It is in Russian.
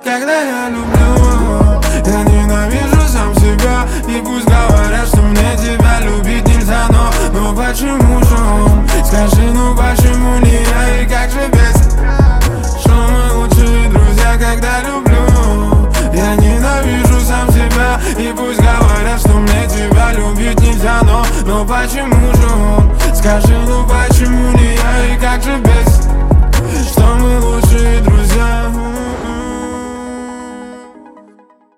когда я люблю. Я ненавижу сам себя. И пусть говорят, что мне тебя любить нельзя, но почему же он? Скажи, ну почему не я? И как же без тебя? Что мы лучшие друзья, когда люблю. Я ненавижу сам себя. И пусть говорят, что мне тебя любить нельзя, но почему же он? Скажи, ну почему не